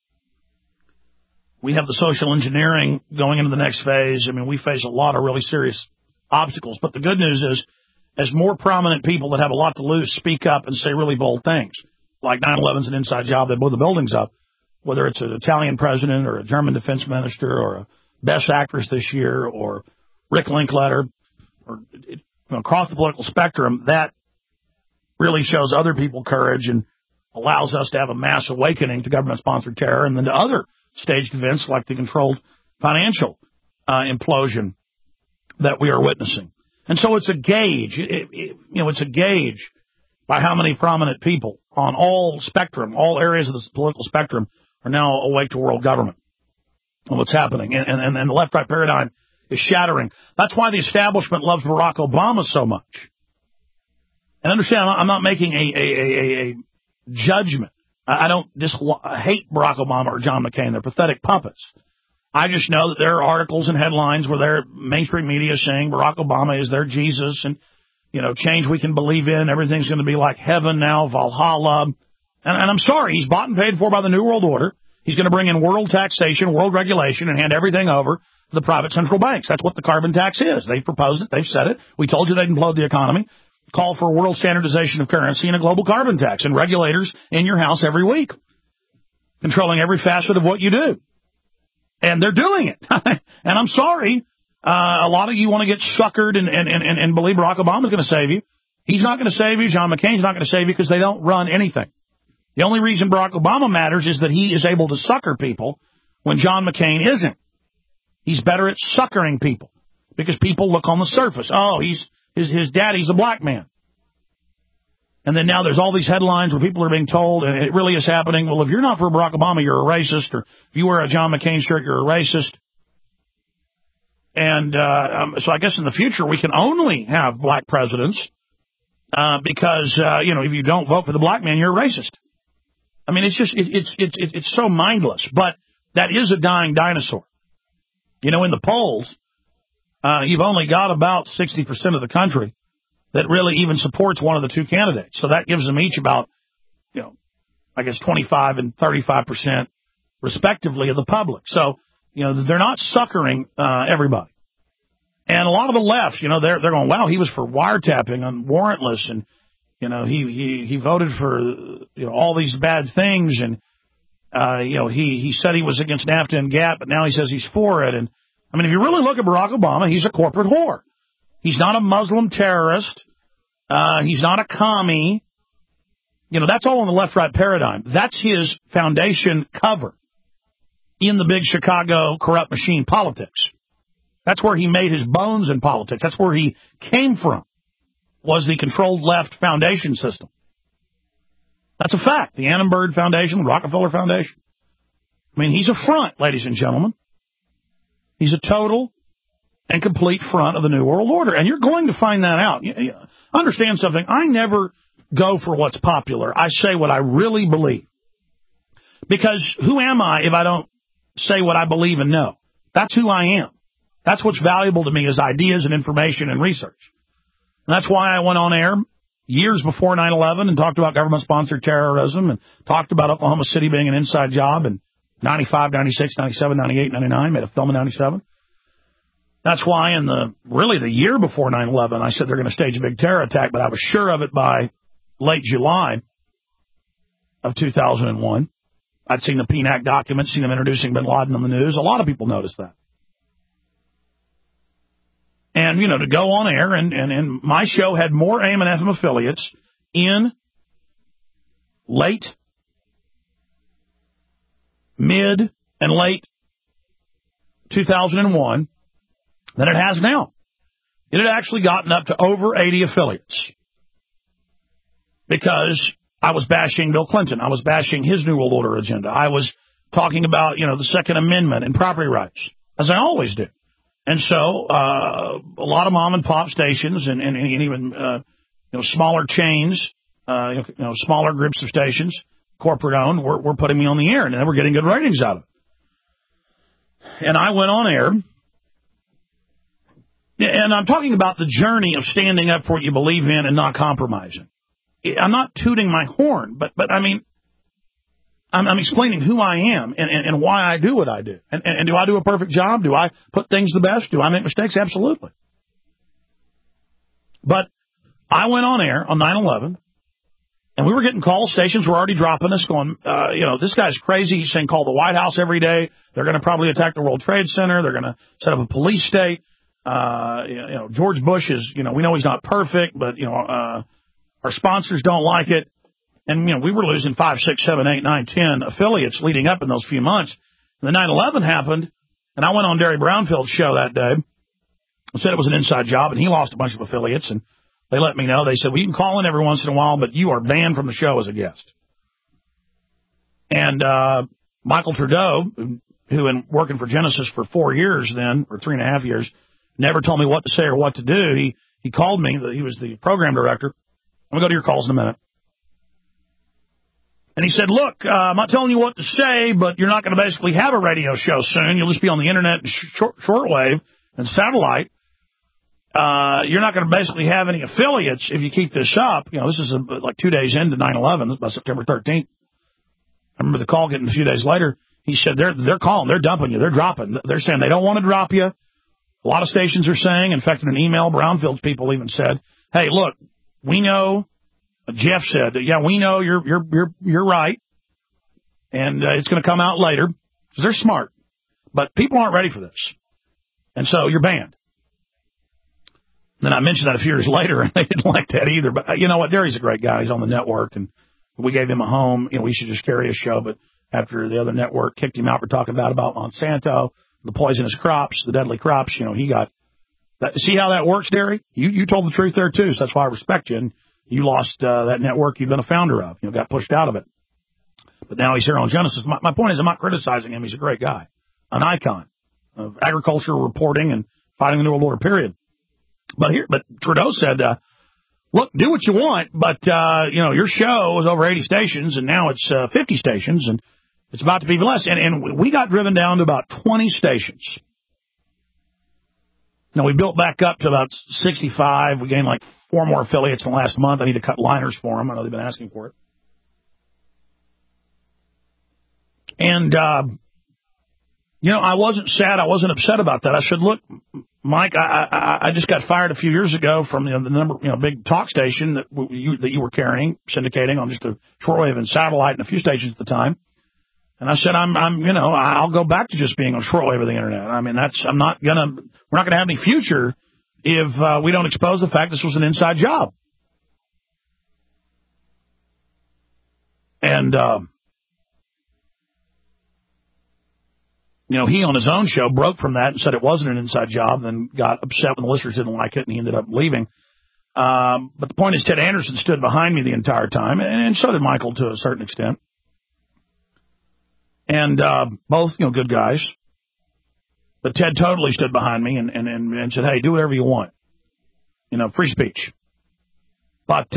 We have the social engineering going into the next phase. I mean, we face a lot of really serious obstacles. But the good news is, as more prominent people that have a lot to lose speak up and say really bold things, like 9/11's an inside job, they blow the buildings up, whether it's an Italian president or a German defense minister or a best actress this year or Rick Linklater, or across the political spectrum, that really shows other people courage and allows us to have a mass awakening to government-sponsored terror and then to other staged events like the controlled financial implosion that we are witnessing. And so it's a gauge. It's a gauge by how many prominent people on all spectrum, all areas of the political spectrum, are now awake to world government and what's happening. And the left-right paradigm is shattering. That's why the establishment loves Barack Obama so much. And understand, I'm not making a judgment. I don't hate Barack Obama or John McCain. They're pathetic puppets. I just know that there are articles and headlines where their mainstream media is saying Barack Obama is their Jesus and, change we can believe in. Everything's going to be like heaven now, Valhalla. And I'm sorry, he's bought and paid for by the New World Order. He's going to bring in world taxation, world regulation, and hand everything over to the private central banks. That's what the carbon tax is. They've proposed it. They've said it. We told you they'd implode the economy. Call for world standardization of currency and a global carbon tax and regulators in your house every week, controlling every facet of what you do. And they're doing it. And I'm sorry, a lot of you want to get suckered and believe Barack Obama's going to save you. He's not going to save you. John McCain's not going to save you because they don't run anything. The only reason Barack Obama matters is that he is able to sucker people when John McCain isn't. He's better at suckering people because people look on the surface. Oh, his daddy's a black man. And then now there's all these headlines where people are being told, and it really is happening, well, if you're not for Barack Obama, you're a racist, or if you wear a John McCain shirt, you're a racist. And so I guess in the future we can only have black presidents because, if you don't vote for the black man, you're a racist. I mean, it's just, it's so mindless. But that is a dying dinosaur. In the polls, you've only got about 60% of the country that really even supports one of the two candidates. So that gives them each about, 25 and 35% respectively of the public. So, they're not suckering everybody. And a lot of the left, they're going, wow, he was for wiretapping on warrantless and, he voted for, all these bad things. And, he said he was against NAFTA and GATT, but now he says he's for it. And I mean, if you really look at Barack Obama, he's a corporate whore. He's not a Muslim terrorist. He's not a commie. That's all in the left-right paradigm. That's his foundation cover in the big Chicago corrupt machine politics. That's where he made his bones in politics. That's where he came from, was the controlled left foundation system. That's a fact. The Annenberg Foundation, the Rockefeller Foundation. I mean, he's a front, ladies and gentlemen. He's a total and complete front of the New World Order. And you're going to find that out. Understand something. I never go for what's popular. I say what I really believe. Because who am I if I don't say what I believe and know? That's who I am. That's what's valuable to me is ideas and information and research. And that's why I went on air years before 9/11 and talked about government-sponsored terrorism and talked about Oklahoma City being an inside job in 95, 96, 97, 98, 99, made a film in 97. That's why in the year before 9/11, I said they're going to stage a big terror attack, but I was sure of it by late July of 2001. I'd seen the PNAC documents, seen them introducing bin Laden on the news. A lot of people noticed that. And, to go on air, and my show had more AM and FM affiliates in mid and late 2001 than it has now. It had actually gotten up to over 80 affiliates because I was bashing Bill Clinton. I was bashing his New World Order agenda. I was talking about, the Second Amendment and property rights, as I always do. And so a lot of mom and pop stations and even smaller chains, smaller groups of stations, corporate owned, were putting me on the air, and they were getting good ratings out of it. And I went on air And I'm talking about the journey of standing up for what you believe in and not compromising. I'm not tooting my horn, but I mean, I'm explaining who I am and why I do what I do. And do I do a perfect job? Do I put things the best? Do I make mistakes? Absolutely. But I went on air on 9/11, and we were getting calls. Stations were already dropping us, going, this guy's crazy. He's saying call the White House every day. They're going to probably attack the World Trade Center. They're going to set up a police state. George Bush is, we know he's not perfect, but, our sponsors don't like it. And, we were losing 5, 6, 7, 8, 9, 10 affiliates leading up in those few months. And the 9/11 happened, and I went on Derry Brownfield's show that day and said it was an inside job, and he lost a bunch of affiliates, and they let me know. They said, well, you can call in every once in a while, but you are banned from the show as a guest. And Michael Trudeau, who in working for Genesis for 4 years then, or 3.5 years, never told me what to say or what to do. He called me. He was the program director. I'm going to go to your calls in a minute. And he said, look, I'm not telling you what to say, but you're not going to basically have a radio show soon. You'll just be on the internet and shortwave and satellite. You're not going to basically have any affiliates if you keep this up. This is like 2 days into 9/11, by September 13th. I remember the call getting a few days later. He said, they're calling, they're dumping you, they're dropping. They're saying they don't want to drop you. A lot of stations are saying, in fact, in an email, Brownfield's people even said, hey, look, we know, Jeff said, yeah, we know you're right, and it's going to come out later, because they're smart. But people aren't ready for this. And so you're banned. Then I mentioned that a few years later, and they didn't like that either. But you know what? Derry's a great guy. He's on the network, and we gave him a home. We should just carry his show. But after the other network kicked him out for talking about Monsanto, the poisonous crops, the deadly crops, he got that. See how that works, Derry? You told the truth there, too, so that's why I respect you. And you lost that network you've been a founder of. Got pushed out of it. But now he's here on Genesis. My point is I'm not criticizing him. He's a great guy, an icon of agriculture reporting and fighting the New World Order, period. But Trudeau said, look, do what you want, but, your show was over 80 stations, and now it's 50 stations, and it's about to be even less. And we got driven down to about 20 stations. Now, we built back up to about 65. We gained like 4 more affiliates in the last month. I need to cut liners for them. I know they've been asking for it. And, I wasn't sad. I wasn't upset about that. I said, look, Mike, I just got fired a few years ago from the big talk station that you were carrying, syndicating on just a shortwave and satellite and a few stations at the time. And I said, I'll go back to just being on shortwave of the internet. I mean, we're not going to have any future if we don't expose the fact this was an inside job. And, he on his own show broke from that and said it wasn't an inside job, then got upset when the listeners didn't like it, and he ended up leaving. But the point is, Ted Anderson stood behind me the entire time, and so did Michael to a certain extent. And both, good guys. But Ted totally stood behind me and said, hey, do whatever you want. Free speech. But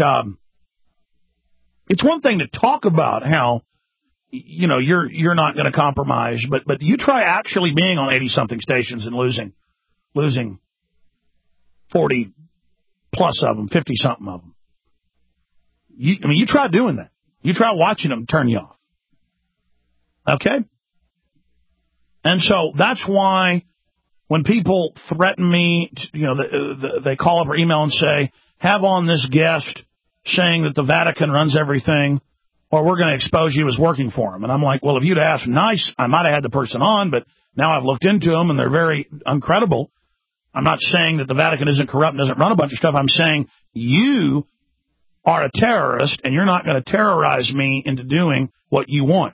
it's one thing to talk about how, you're not going to compromise, but you try actually being on 80-something stations and losing 40 plus of them, 50-something of them. You try doing that. You try watching them turn you off. Okay? And so that's why when people threaten me, they call up or email and say, have on this guest saying that the Vatican runs everything, or we're going to expose you as working for them. And I'm like, well, if you'd asked nice, I might have had the person on, but now I've looked into them, and they're very uncredible. I'm not saying that the Vatican isn't corrupt and doesn't run a bunch of stuff. I'm saying you are a terrorist, and you're not going to terrorize me into doing what you want.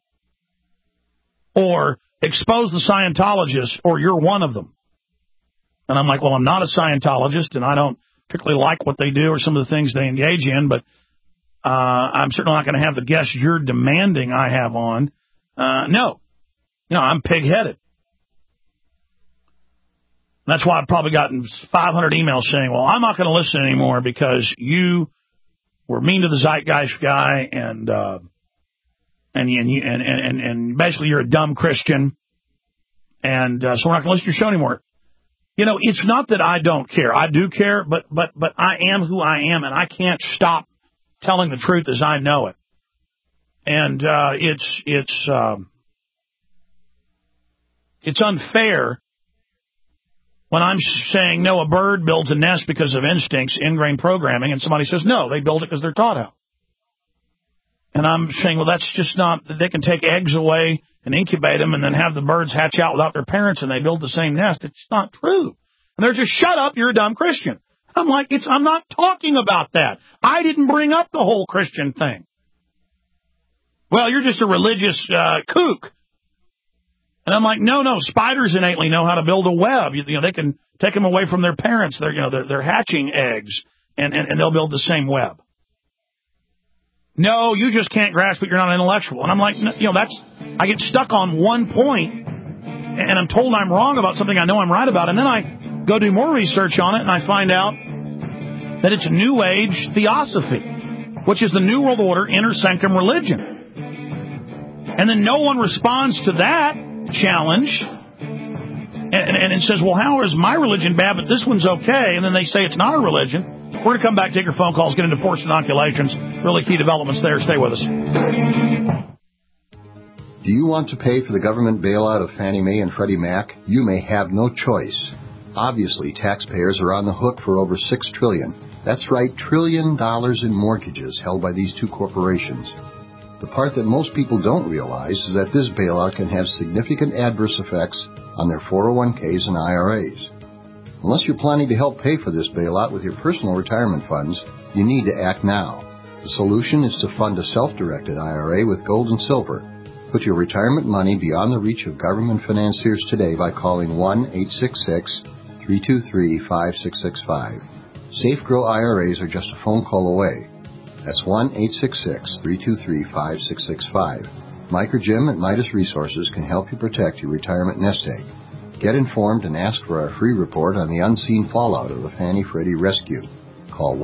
Or expose the Scientologists, or you're one of them. And I'm like, well, I'm not a Scientologist, and I don't particularly like what they do or some of the things they engage in, but I'm certainly not going to have the guests you're demanding I have on. No. I'm pig-headed. That's why I've probably gotten 500 emails saying, well, I'm not going to listen anymore because you were mean to the Zeitgeist guy and basically you're a dumb Christian. And so we're not going to listen to your show anymore. You know, it's not that I don't care. I do care, but I am who I am, and I can't stop telling the truth as I know it. And it's unfair when I'm saying, no, a bird builds a nest because of instincts, ingrained programming, and somebody says, no, they build it because they're taught how. And I'm saying, well, that's just not, they can take eggs away and incubate them and then have the birds hatch out without their parents and they build the same nest. It's not true. And they're just, shut up, you're a dumb Christian. I'm like, I'm not talking about that. I didn't bring up the whole Christian thing. Well, you're just a religious kook. And I'm like, no, spiders innately know how to build a web. You know, they can take them away from their parents. They're hatching eggs, and they'll build the same web. No, you just can't grasp it. You're not an intellectual. And I'm like, I get stuck on one point, and I'm told I'm wrong about something I know I'm right about. And then I go do more research on it, and I find out that it's New Age theosophy, which is the New World Order inner sanctum religion. And then no one responds to that challenge, and it says, well, how is my religion bad, but this one's okay? And then they say it's not a religion. We're going to come back, take your phone calls, get into forced inoculations. Really key developments there. Stay with us. Do you want to pay for the government bailout of Fannie Mae and Freddie Mac? You may have no choice. Obviously, taxpayers are on the hook for over $6 trillion. That's right, $1 trillion in mortgages held by these two corporations. The part that most people don't realize is that this bailout can have significant adverse effects on their 401ks and IRAs. Unless you're planning to help pay for this bailout with your personal retirement funds, you need to act now. The solution is to fund a self-directed IRA with gold and silver. Put your retirement money beyond the reach of government financiers today by calling 1-866-323-5665. Safe Grow IRAs are just a phone call away. That's 1-866-323-5665. Mike or Jim at Midas Resources can help you protect your retirement nest egg. Get informed and ask for our free report on the unseen fallout of the Fannie Freddie rescue. Call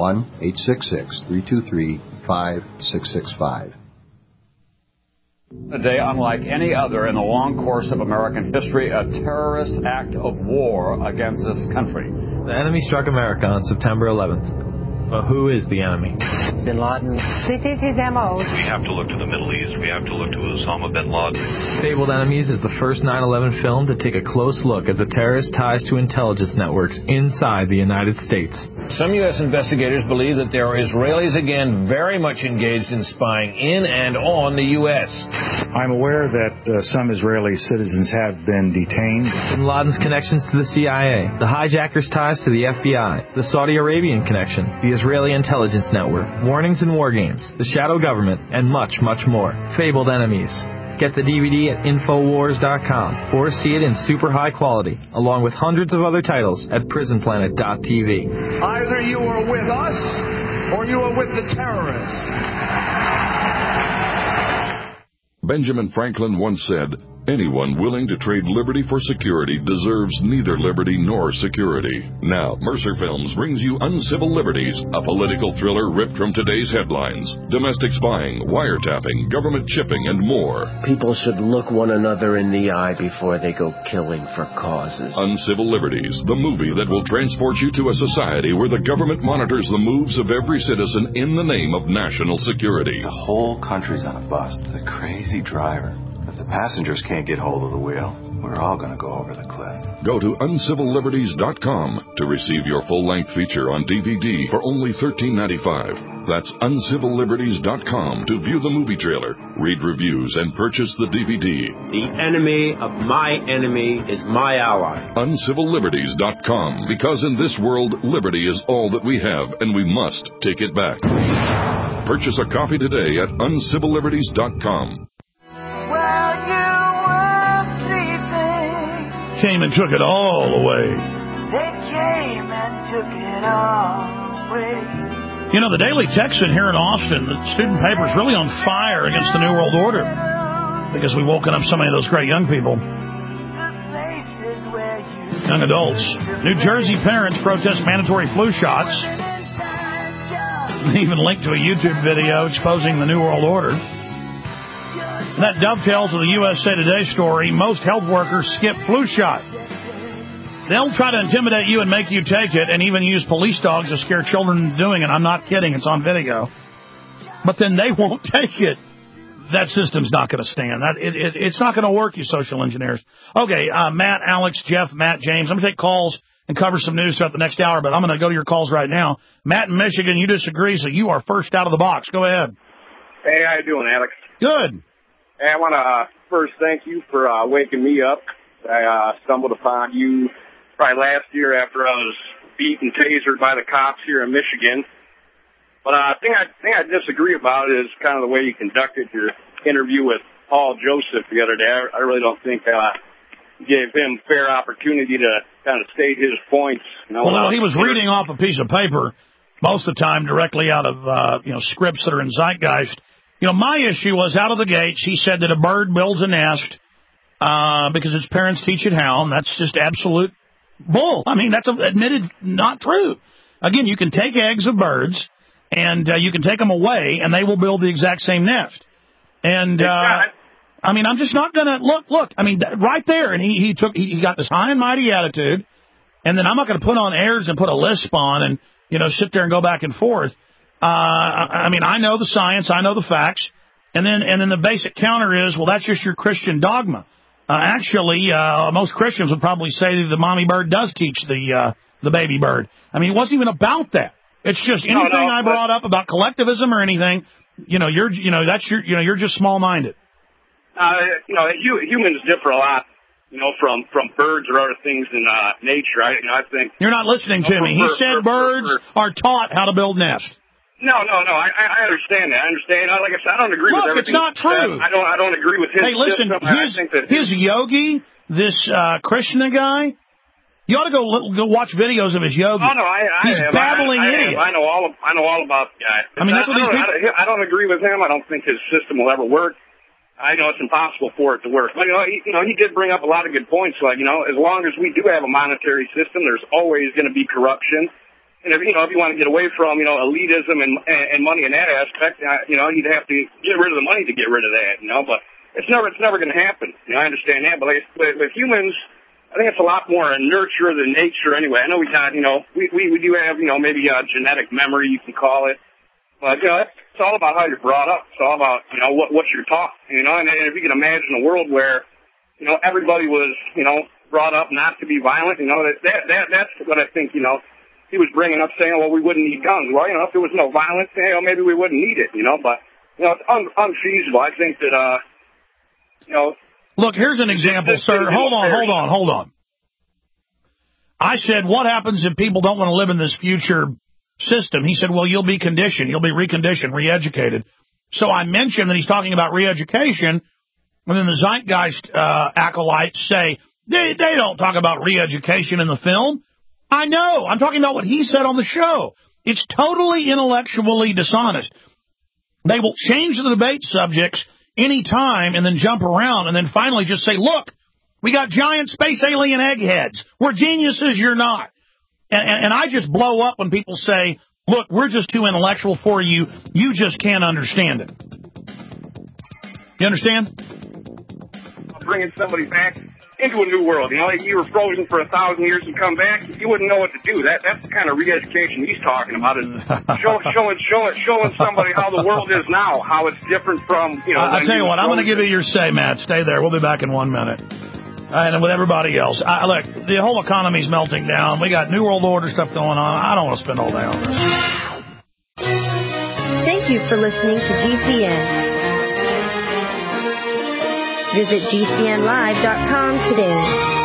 1-866-323-5665. A day unlike any other in the long course of American history, a terrorist act of war against this country. The enemy struck America on September 11th. But who is the enemy? Bin Laden. This is his MO. We have to look to the Middle East. We have to look to Osama bin Laden. Fabled Enemies is the first 9/11 film to take a close look at the terrorist ties to intelligence networks inside the United States. Some U.S. investigators believe that there are Israelis again very much engaged in spying in and on the U.S. I'm aware that some Israeli citizens have been detained. Bin Laden's connections to the CIA, the hijackers' ties to the FBI, the Saudi Arabian connection, the Israeli intelligence network, warnings and war games, the shadow government, and much, much more. Fabled Enemies. Get the DVD at Infowars.com or see it in super high quality, along with hundreds of other titles at PrisonPlanet.tv. Either you are with us or you are with the terrorists. Benjamin Franklin once said, anyone willing to trade liberty for security deserves neither liberty nor security. Now, Mercer Films brings you Uncivil Liberties, a political thriller ripped from today's headlines. Domestic spying, wiretapping, government chipping, and more. People should look one another in the eye before they go killing for causes. Uncivil Liberties, the movie that will transport you to a society where the government monitors the moves of every citizen in the name of national security. The whole country's on a bust with a crazy driver. If the passengers can't get hold of the wheel, we're all going to go over the cliff. Go to uncivilliberties.com to receive your full-length feature on DVD for only $13.95. That's uncivilliberties.com to view the movie trailer, read reviews, and purchase the DVD. The enemy of my enemy is my ally. Uncivilliberties.com, because in this world, liberty is all that we have, and we must take it back. Purchase a copy today at uncivilliberties.com. Came and took it all away. They came and took it all away. You know, the Daily Texan here in Austin, the student paper is really on fire against the New World Order because we've woken up so many of those great young people. Young adults. New Jersey parents protest mandatory flu shots. They even linked to a YouTube video exposing the New World Order. And that dovetails with the USA Today story. Most health workers skip flu shot. They'll try to intimidate you and make you take it, and even use police dogs to scare children into doing it. I'm not kidding. It's on video. But then they won't take it. That system's not going to stand. It's not going to work, you social engineers. Okay, Matt, Alex, Jeff, Matt, James. I'm going to take calls and cover some news throughout the next hour, but I'm going to go to your calls right now. Matt in Michigan, you disagree, so you are first out of the box. Go ahead. Hey, how you doing, Alex? Good. Hey, I want to first thank you for waking me up. I stumbled upon you probably last year after I was beat and tasered by the cops here in Michigan. But the thing I disagree about is kind of the way you conducted your interview with Paul Joseph the other day. I really don't think you gave him fair opportunity to kind of state his points. Well, he was reading off a piece of paper most of the time directly out of scripts that are in Zeitgeist. My issue was out of the gates. He said that a bird builds a nest because its parents teach it how, and that's just absolute bull. I mean, that's admitted not true. Again, you can take eggs of birds, and you can take them away, and they will build the exact same nest. And, I mean, I'm just not going to... Look, I mean, right there, and he got this high and mighty attitude, and then I'm not going to put on airs and put a lisp on and, sit there and go back and forth. I mean, I know the science, I know the facts, and then the basic counter is, well, that's just your Christian dogma. Actually, most Christians would probably say that the mommy bird does teach the baby bird. I mean, it wasn't even about that. It's just anything I brought up about collectivism or anything, you're just small-minded. Humans differ a lot, from birds or other things in nature. I think you're not listening to me. He said birds are taught how to build nests. No. I understand that. I understand. Like I said, I don't agree with everything. Look, it's not true. I don't agree with his. Hey, listen, his yogi, this Krishna guy. You ought to go watch videos of his yogi. Oh no, he's babbling idiot. I know all about the guy. I mean, that's what these people. I don't agree with him. I don't think his system will ever work. I know it's impossible for it to work. But he did bring up a lot of good points. Like as long as we do have a monetary system, there's always going to be corruption. And if you want to get away from elitism and money in that aspect, you'd have to get rid of the money to get rid of that. But it's never going to happen. I understand that. But with humans. I think it's a lot more a nurture than nature anyway. I know we got, we do have, maybe genetic memory, you can call it. But, it's all about how you're brought up. It's all about, what you're taught, and if you can imagine a world where, everybody was, brought up not to be violent, that's what I think, he was bringing up saying, well, we wouldn't need guns. Well, if there was no violence, maybe we wouldn't need it, but, it's unfeasible. I think that, Look, here's an example, sir. Hold on. I said, what happens if people don't want to live in this future system? He said, well, you'll be conditioned. You'll be reconditioned, re-educated. So I mentioned that he's talking about re-education, and then the Zeitgeist acolytes say, they don't talk about re-education in the film. I know. I'm talking about what he said on the show. It's totally intellectually dishonest. They will change the debate subjects any time and then jump around and then finally just say, look, we got giant space alien eggheads. We're geniuses, you're not. And I just blow up when people say, look, we're just too intellectual for you. You just can't understand it. You understand? Bringing somebody back into a new world. You were frozen for 1,000 years and come back, you wouldn't know what to do. That's the kind of re-education he's talking about, is showing somebody how the world is now, how it's different from, I'll tell you what, I'm going to give you your say, Matt. Stay there. We'll be back in 1 minute. And with everybody else. Look, the whole economy's melting down. We got New World Order stuff going on. I don't want to spend all day on this. Thank you for listening to GCN. Visit GCNlive.com today.